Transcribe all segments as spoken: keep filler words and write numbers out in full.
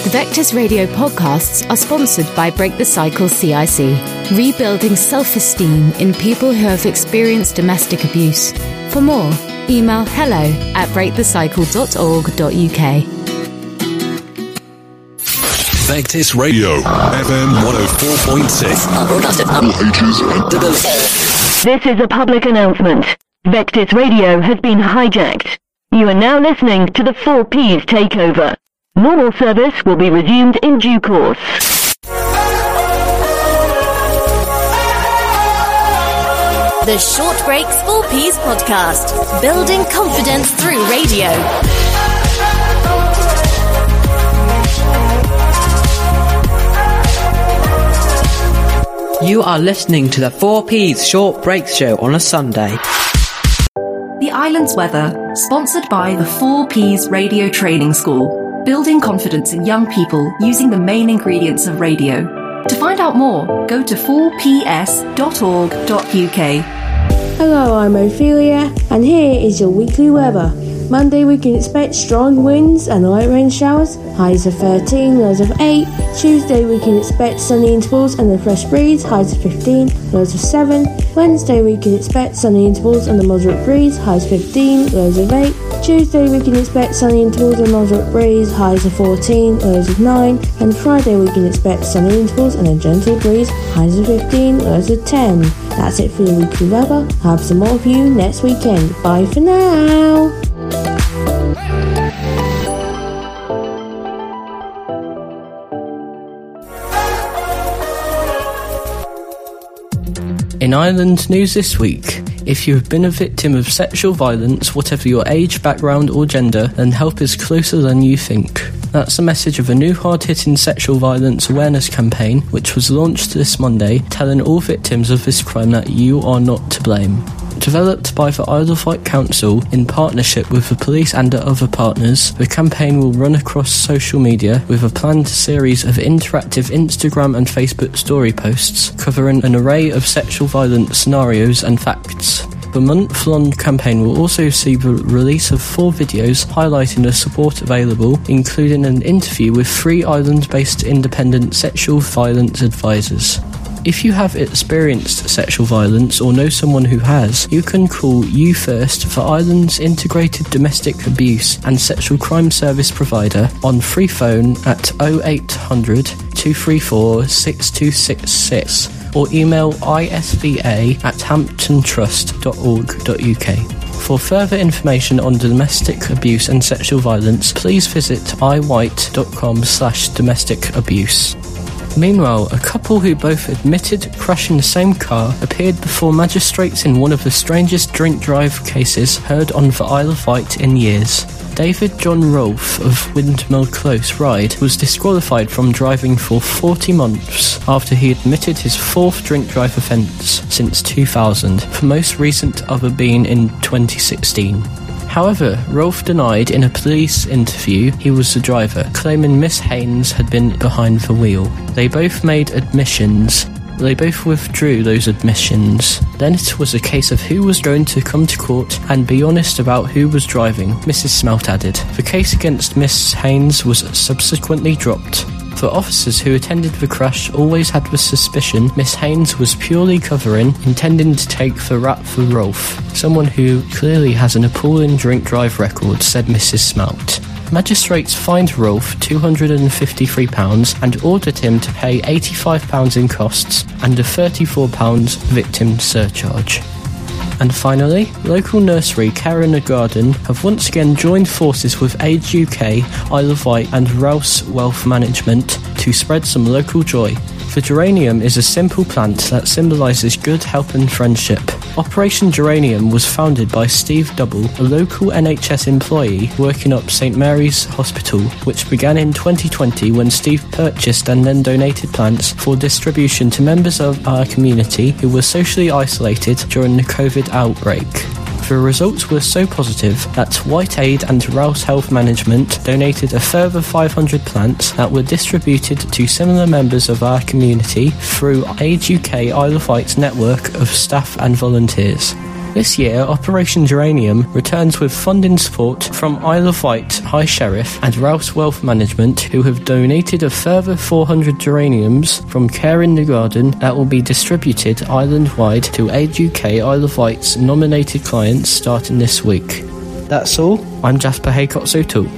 The Vectis Radio podcasts are sponsored by Break the Cycle C I C, rebuilding self-esteem in people who have experienced domestic abuse. For more, email hello at break the cycle dot org dot u k. Vectis Radio, F M one oh four point six. This is a public announcement. Vectis Radio has been hijacked. You are now listening to the four Ps takeover. Normal service will be resumed in due course. The Short Breaks four Ps podcast, building confidence through radio. You are listening to the four Ps Short Breaks show on a Sunday. The Island's Weather, sponsored by the four Ps Radio Training School. Building confidence in young people using the main ingredients of radio. To find out more, go to four p s dot org dot u k. Hello, I'm Ophelia, and here is your weekly weather. Monday we can expect strong winds and light rain showers, highs of thirteen, lows of eight. Tuesday we can expect sunny intervals and a fresh breeze, highs of fifteen, lows of seven. Wednesday we can expect sunny intervals and a moderate breeze, highs fifteen, lows of eight. Tuesday we can expect sunny intervals and moderate breeze, highs of fourteen, lows of nine. And Friday we can expect sunny intervals and a gentle breeze, highs of fifteen, lows of ten. That's it for the weekly weather. Have some more for you next weekend. Bye for now. In Ireland news this week, if you have been a victim of sexual violence, whatever your age, background or gender, then help is closer than you think. That's the message of a new hard-hitting sexual violence awareness campaign, which was launched this Monday, telling all victims of this crime that you are not to blame. Developed by the Isle of Wight Council in partnership with the police and other partners, the campaign will run across social media with a planned series of interactive Instagram and Facebook story posts covering an array of sexual violence scenarios and facts. The month-long campaign will also see the release of four videos highlighting the support available, including an interview with three island-based independent sexual violence advisors. If you have experienced sexual violence or know someone who has, you can call You First for Ireland's integrated domestic abuse and sexual crime service provider on free phone at oh eight hundred, two three four, six two six six or email isva at hampton trust dot org dot u k. For further information on domestic abuse and sexual violence, please visit iwhite.com slash domestic abuse. Meanwhile, a couple who both admitted crashing the same car appeared before magistrates in one of the strangest drink drive cases heard on the Isle of Wight in years. David John Rolfe of Windmill Close Ryde was disqualified from driving for forty months after he admitted his fourth drink drive offence since two thousand, the most recent other being in twenty sixteen. However, Rolfe denied in a police interview he was the driver, claiming Miss Haynes had been behind the wheel. They both made admissions. They both withdrew those admissions. Then it was a case of who was going to come to court and be honest about who was driving, Missus Smelt added. The case against Miss Haynes was subsequently dropped. For officers who attended the crash always had the suspicion Miss Haynes was purely covering, intending to take the rap for Rolfe, someone who clearly has an appalling drink drive record, said Missus Smelt. Magistrates fined Rolfe two hundred fifty-three pounds and ordered him to pay eighty-five pounds in costs and a thirty-four pounds victim surcharge. And finally, local nursery Care in a Garden have once again joined forces with Age U K, Isle of Wight and Rouse Wealth Management to spread some local joy. The geranium is a simple plant that symbolises good health and friendship. Operation Geranium was founded by Steve Double, a local N H S employee working up St Mary's Hospital, which began in twenty twenty when Steve purchased and then donated plants for distribution to members of our community who were socially isolated during the COVID outbreak. The results were so positive that WhiteAid and Rouse Health Management donated a further five hundred plants that were distributed to similar members of our community through Age U K Isle of Wight's network of staff and volunteers. This year, Operation Geranium returns with funding support from Isle of Wight High Sheriff and Rouse Wealth Management, who have donated a further four hundred geraniums from Care in the Garden that will be distributed island-wide to Aid U K Isle of Wight's nominated clients starting this week. That's all. I'm Jasper Haycox-O'Toole.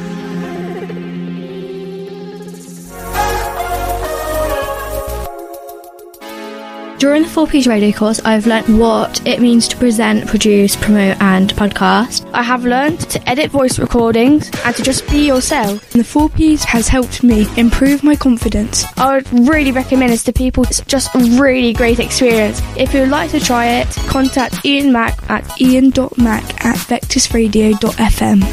During the four Ps radio course, I've learnt what it means to present, produce, promote and podcast. I have learnt to edit voice recordings and to just be yourself. And the four Ps has helped me improve my confidence. I would really recommend this to people. It's just a really great experience. If you would like to try it, contact Ian Mack at ian dot mack at vectis radio dot f m.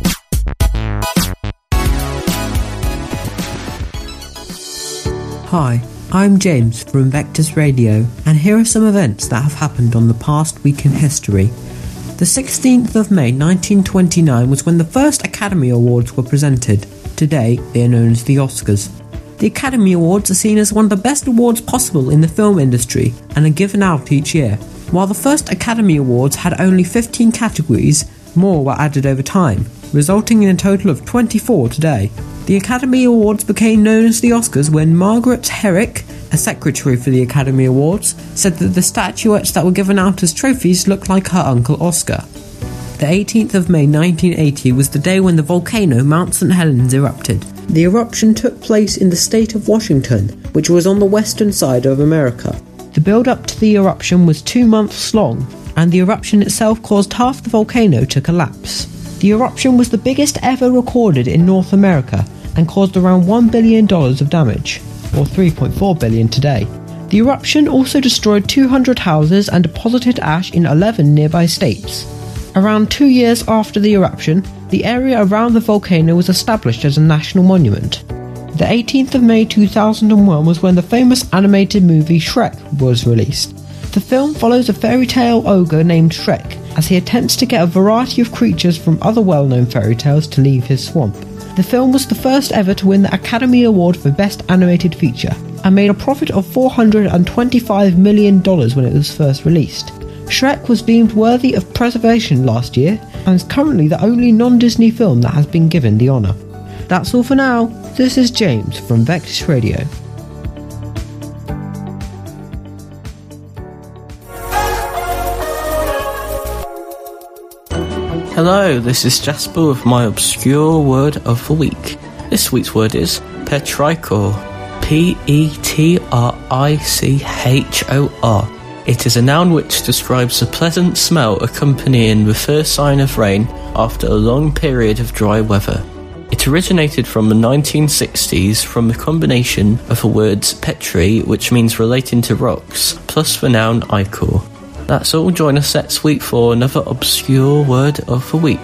Hi, I'm James from Vectis Radio, and here are some events that have happened on the past week in history. The sixteenth of May nineteen twenty-nine was when the first Academy Awards were presented. Today, they are known as the Oscars. The Academy Awards are seen as one of the best awards possible in the film industry and are given out each year. While the first Academy Awards had only fifteen categories, more were added over time, resulting in a total of twenty-four today. The Academy Awards became known as the Oscars when Margaret Herrick, a secretary for the Academy Awards, said that the statuettes that were given out as trophies looked like her uncle Oscar. The eighteenth of May nineteen eighty was the day when the volcano Mount Saint Helens erupted. The eruption took place in the state of Washington, which was on the western side of America. The build-up to the eruption was two months long, and the eruption itself caused half the volcano to collapse. The eruption was the biggest ever recorded in North America and caused around one billion dollars of damage, or three point four billion dollars today. The eruption also destroyed two hundred houses and deposited ash in eleven nearby states. Around two years after the eruption, the area around the volcano was established as a national monument. The eighteenth of May two thousand one was when the famous animated movie Shrek was released. The film follows a fairy tale ogre named Shrek as he attempts to get a variety of creatures from other well-known fairy tales to leave his swamp. The film was the first ever to win the Academy Award for Best Animated Feature and made a profit of four hundred twenty-five million dollars when it was first released. Shrek was deemed worthy of preservation last year and is currently the only non-Disney film that has been given the honour. That's all for now. This is James from Vectis Radio. Hello, this is Jasper with my obscure word of the week. This week's word is petrichor. P E T R I C H O R. It is a noun which describes a pleasant smell accompanying the first sign of rain after a long period of dry weather. It originated from the nineteen sixties from the combination of the words petri, which means relating to rocks, plus the noun ichor. That's all. Join us next week for another obscure word of the week.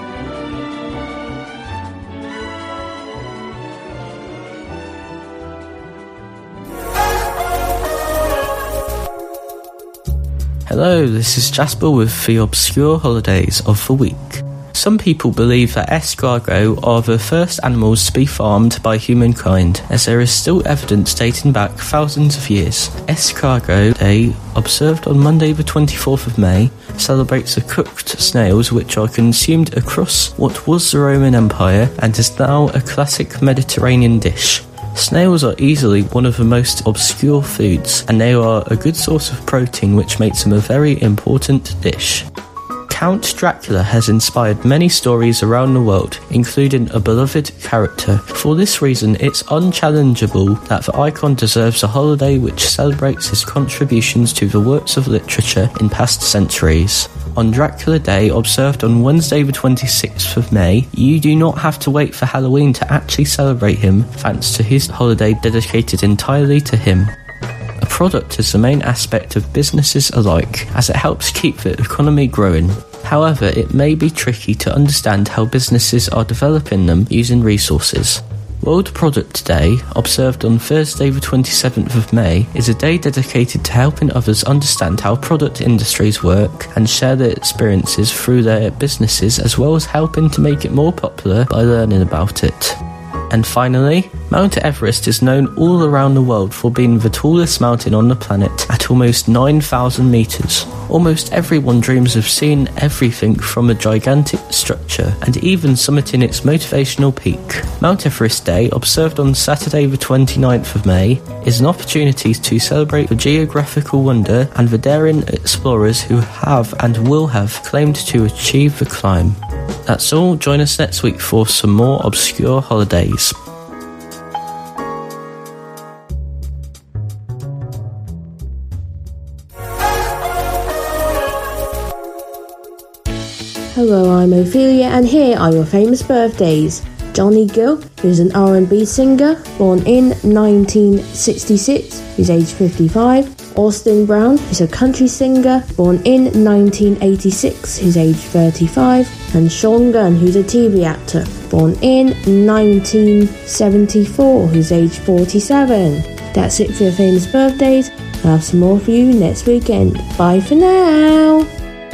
Hello, this is Jasper with the obscure holidays of the week. Some people believe that escargot are the first animals to be farmed by humankind, as there is still evidence dating back thousands of years. Escargot Day, observed on Monday the twenty-fourth of May, celebrates the cooked snails which are consumed across what was the Roman Empire and is now a classic Mediterranean dish. Snails are easily one of the most obscure foods, and they are a good source of protein which makes them a very important dish. Count Dracula has inspired many stories around the world, including a beloved character. For this reason, it's unchallengeable that the icon deserves a holiday which celebrates his contributions to the works of literature in past centuries. On Dracula Day, observed on Wednesday the twenty-sixth of May, you do not have to wait for Halloween to actually celebrate him, thanks to his holiday dedicated entirely to him. A product is the main aspect of businesses alike, as it helps keep the economy growing. However, it may be tricky to understand how businesses are developing them using resources. World Product Day, observed on Thursday the twenty-seventh of May, is a day dedicated to helping others understand how product industries work and share their experiences through their businesses, as well as helping to make it more popular by learning about it. And finally, Mount Everest is known all around the world for being the tallest mountain on the planet at at almost nine thousand metres. Almost everyone dreams of seeing everything from a gigantic structure and even summiting its motivational peak. Mount Everest Day, observed on Saturday the twenty-ninth of May, is an opportunity to celebrate the geographical wonder and the daring explorers who have and will have claimed to achieve the climb. That's all. Join us next week for some more obscure holidays. Hello, I'm Ophelia, and here are your famous birthdays. Johnny Gill, who's an R and B singer, born in nineteen sixty-six, who's aged fifty-five. Austin Brown, who's a country singer, born in nineteen eighty-six, who's aged thirty-five. And Sean Gunn, who's a T V actor, born in nineteen seventy-four, who's aged forty-seven. That's it for your famous birthdays. I'll have some more for you next weekend. Bye for now.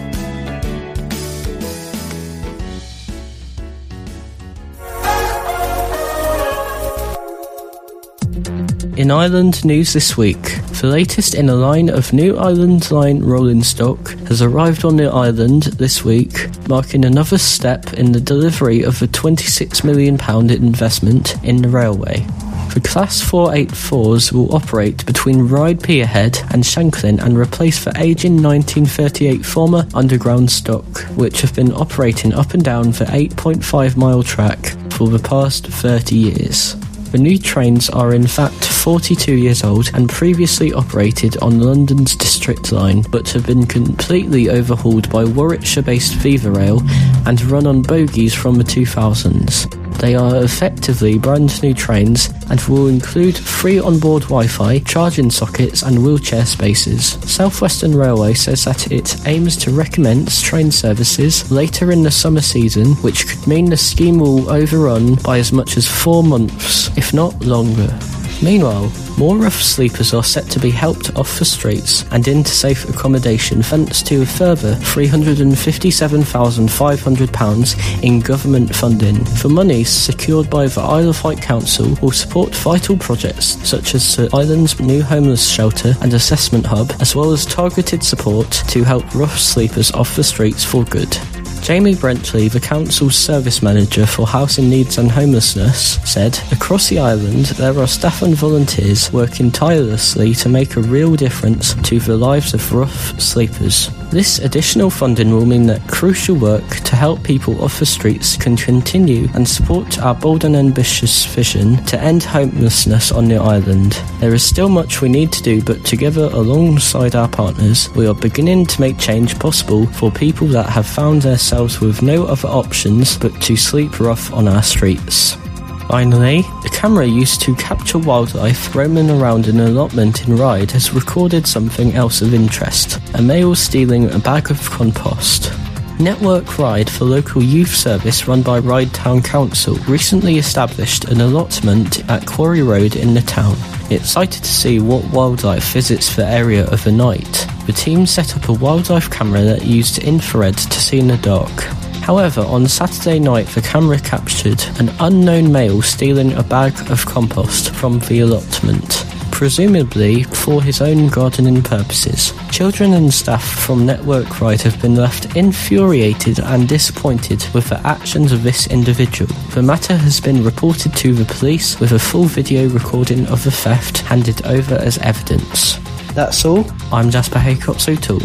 In Ireland news this week, the latest in a line of new Island Line rolling stock has arrived on the island this week, marking another step in the delivery of a twenty-six million pounds investment in the railway. The Class four eighty-fours will operate between Ryde Peterhead and Shanklin and replace the ageing nineteen thirty-eight former underground stock, which have been operating up and down the eight point five mile track for the past thirty years. The new trains are in fact forty-two years old and previously operated on London's District Line, but have been completely overhauled by Warwickshire-based Viva Rail and run on bogies from the two thousands. They are effectively brand new trains and will include free onboard Wi-Fi, charging sockets and wheelchair spaces. South Western Railway says that it aims to recommence train services later in the summer season, which could mean the scheme will overrun by as much as four months, if not longer. Meanwhile, more rough sleepers are set to be helped off the streets and into safe accommodation thanks to a further three hundred fifty-seven thousand five hundred pounds in government funding. The money secured by the Isle of Wight Council will support vital projects such as the island's new homeless shelter and assessment hub, as well as targeted support to help rough sleepers off the streets for good. Jamie Brentley, the council's service manager for housing needs and homelessness, said, "Across the island there are staff and volunteers working tirelessly to make a real difference to the lives of rough sleepers. This additional funding will mean that crucial work to help people off the streets can continue and support our bold and ambitious vision to end homelessness on the island. There is still much we need to do, but together alongside our partners, we are beginning to make change possible for people that have found themselves with no other options but to sleep rough on our streets." Finally, a camera used to capture wildlife roaming around an allotment in Ryde has recorded something else of interest: a male stealing a bag of compost. Network Ryde, the local youth service run by Ryde Town Council, recently established an allotment at Quarry Road in the town. Excited to see what wildlife visits the area of a night, the team set up a wildlife camera that used infrared to see in the dark. However, on Saturday night the camera captured an unknown male stealing a bag of compost from the allotment, presumably for his own gardening purposes. Children and staff from Network Ryde have been left infuriated and disappointed with the actions of this individual. The matter has been reported to the police, with a full video recording of the theft handed over as evidence. That's all. I'm Jasper Haycox O'Toole.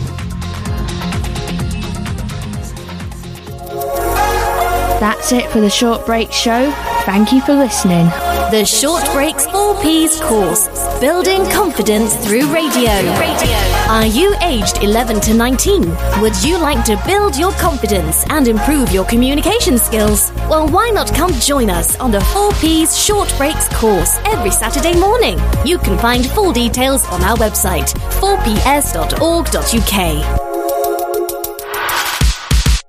That's it for the Short Break Show. Thank you for listening. The Short Breaks four Ps course, Building Confidence Through Radio. Radio. Are you aged eleven to nineteen? Would you like to build your confidence and improve your communication skills? Well, why not come join us on the four Ps Short Breaks course every Saturday morning? You can find full details on our website, four p s dot org dot u k.